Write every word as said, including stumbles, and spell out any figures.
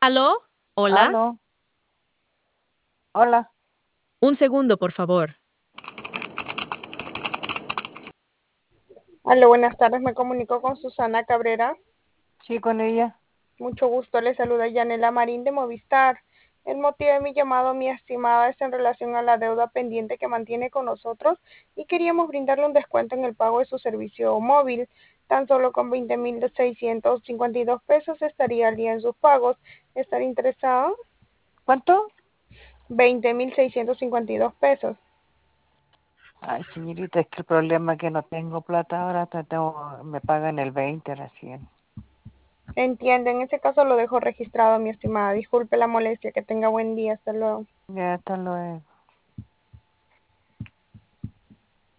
¿Aló? ¿Hola? Aló, hola. Un segundo, por favor. Hola, buenas tardes. Me comunico con Susana Cabrera. Sí, con ella. Mucho gusto. Le saluda Yanela Marín de Movistar. El motivo de mi llamado, mi estimada, es en relación a la deuda pendiente que mantiene con nosotros y queríamos brindarle un descuento en el pago de su servicio móvil. Tan solo con veinte mil seiscientos cincuenta y dos pesos estaría al día en sus pagos. ¿Estaría interesado? ¿Cuánto? Veinte mil seiscientos cincuenta y dos pesos. Ay, señorita, es que el problema es que no tengo plata ahora, te tengo- me pagan el veinte recién. Entiende, en ese caso lo dejo registrado, mi estimada. Disculpe la molestia. Que tenga buen día. Hasta luego. Ya, hasta luego.